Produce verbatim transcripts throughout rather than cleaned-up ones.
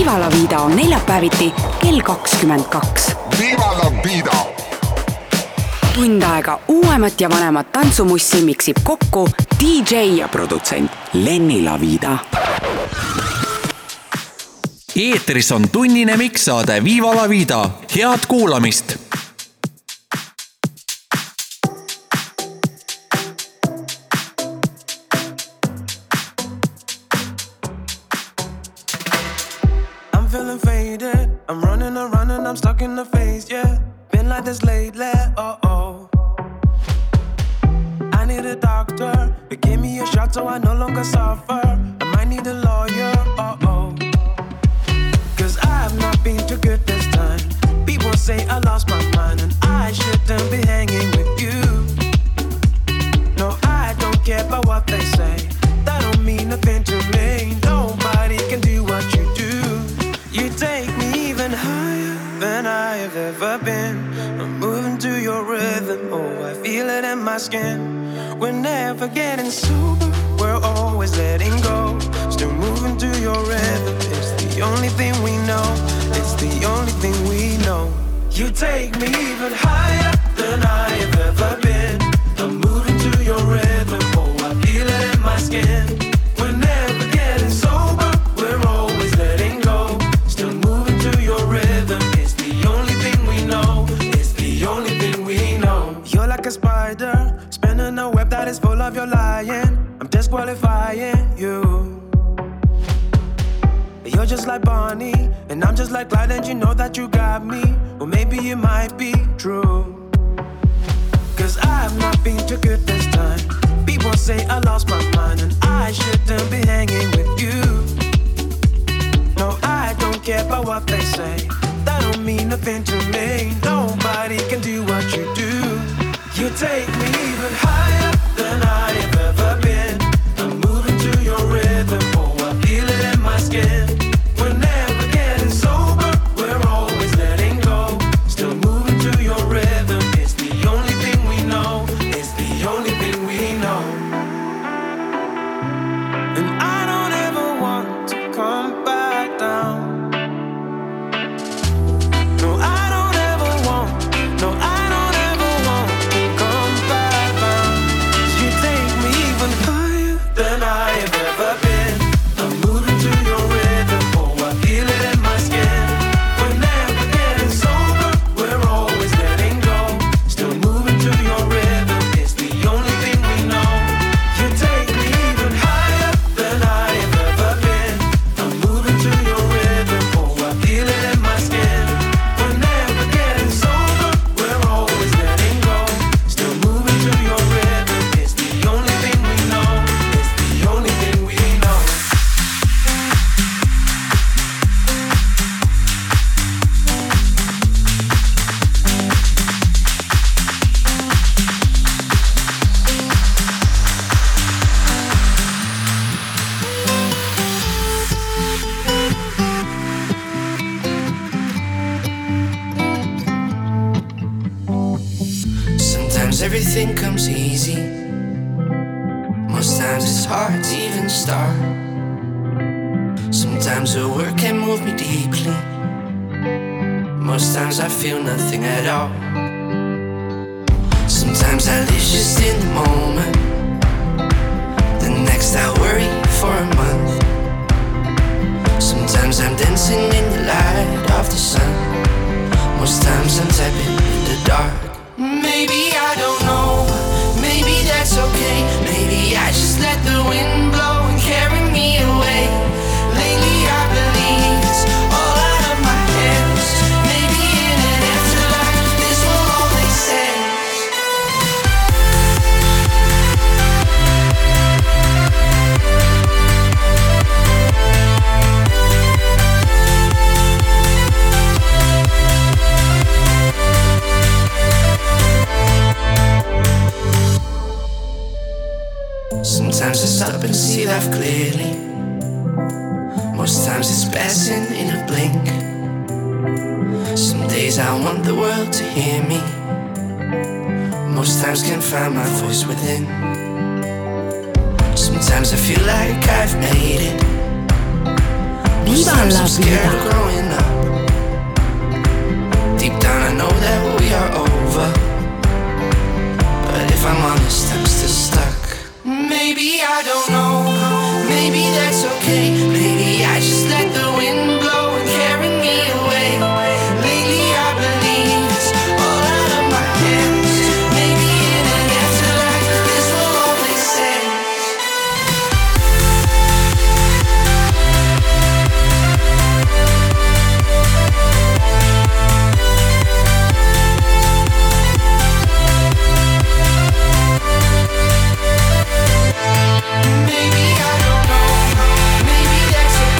Viva la Vida on neljapäeviti kell kakskümmend kaks. Viva la Vida! Tund aega uuemat ja vanemat tantsumussi miksib kokku D J ja produtsent Lenni La Vida. Eetris on tunnine mikssaade Viva la Vida. Head kuulamist! Feeling faded, I'm running around and I'm stuck in the phase, yeah. Been like this lately, oh oh. I need a doctor to give me a shot so I no longer suffer. I might need a lawyer, oh oh. Cause I've not been too good this time. People say I lost my mind and I shouldn't be hanging with you. No, I don't care about what they say. That don't mean nothing to me. Nobody can do what you do. You take me even higher than I have ever been. I'm moving to your rhythm, oh, I feel it in my skin. We're never getting sober, we're always letting go. Still moving to your rhythm, it's the only thing we know. It's the only thing we know. You take me even higher than I have ever been. I'm moving to your rhythm, oh, I feel it in my skin. We're never getting sober, we're always letting go. You're like a spider, spinning a web that is full of your lying. I'm disqualifying you. You're just like Bonnie, and I'm just like Clyde, and you know that you got me. Well, maybe it might be true. Cause I've not been too good this time. People say I lost my mind, and I shouldn't be hanging with you. No, I don't care about what they say. That don't mean nothing to me. Nobody can do what you do. You take me even higher than I have ever been. I'm moving to your rhythm, oh, I feel it in my skin. We're never getting sober, we're always letting go. Still moving to your rhythm, it's the only thing we know. It's the only thing we know. And I don't ever want to come back down. No, I don't ever want, no, I don't ever want to come back down. You take me even higher than I have ever been. I'm moving to your rhythm, oh, I feel it in my skin. We're never getting sober, we're always letting go. Still moving to your rhythm, it's the only thing we know. You take me even higher than I have ever been. I'm moving to your rhythm, oh, I feel it in my skin. Everything comes easy. Most times it's hard to even start. Sometimes the work can move me deeply. Most times I feel nothing at all. Sometimes I live just in the moment. The next I worry for a month. Sometimes I'm dancing in the light of the sun. Most times I'm typing in the dark. Maybe I don't know, maybe that's okay. Maybe I just let the wind blow and carry me away. Lately I believe it's all out of my hands. Maybe in an afterlife this will all make sense. Sometimes I stop and see life clearly. Most times it's passing in a blink. Some days I want the world to hear me. Most times can't find my voice within. Sometimes I feel like I've made it. Viva la vida. Growing up, deep down I know that we are over, but if I'm honest, I'm still stuck. Maybe I don't know, maybe that's okay. Maybe I just let the wind blow and carry me away. Lately I believe it's all out of my hands. Maybe in an afterlife this will all make sense. Maybe I don't know, maybe that's okay.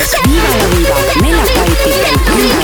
raadios Viva la Vida neljapäeviti kell kümme.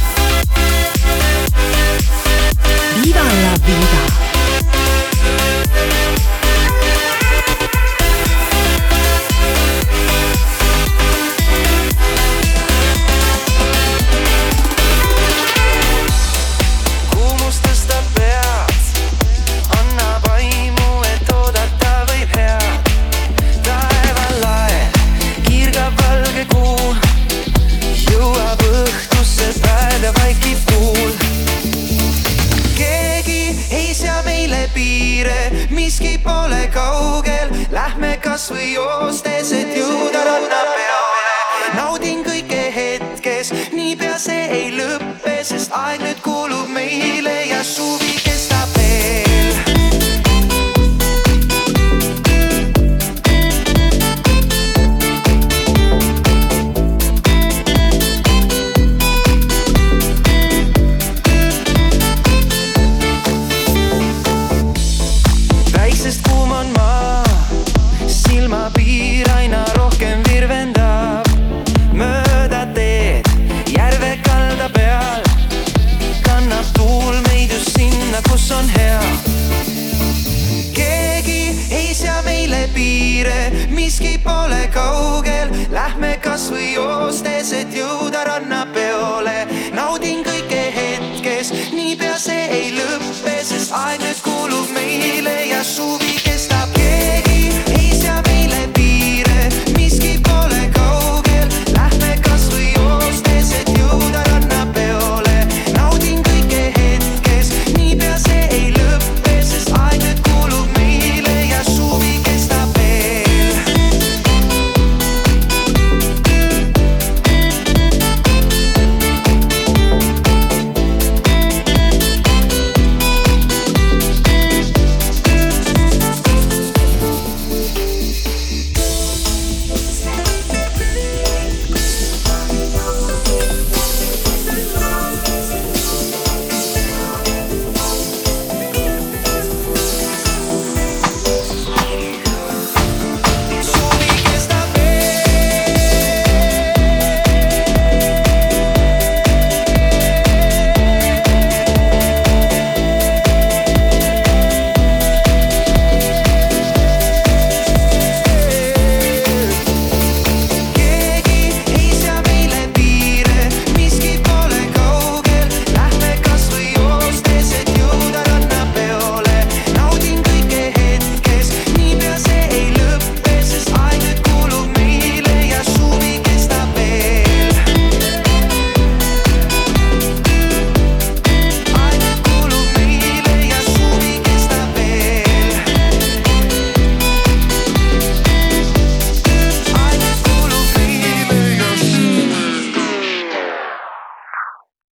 Viva la Vida. piire, miski pole kaugel. Lähme kas või joostes, et jõuda rannapeole. Naudin kõike hetkes, niipea see ei lõppe, sest aeg nüüd kuulub meile ja suvi kestab veel. Silmapiir aina rohkem virvendab mööda teed järve kalda peal. Kannab tuul meid just sinna, kus on hea. Keegi ei sea meile piire, miski pole kaugel. Lähme kas või joostes, et jõuda rannapeole.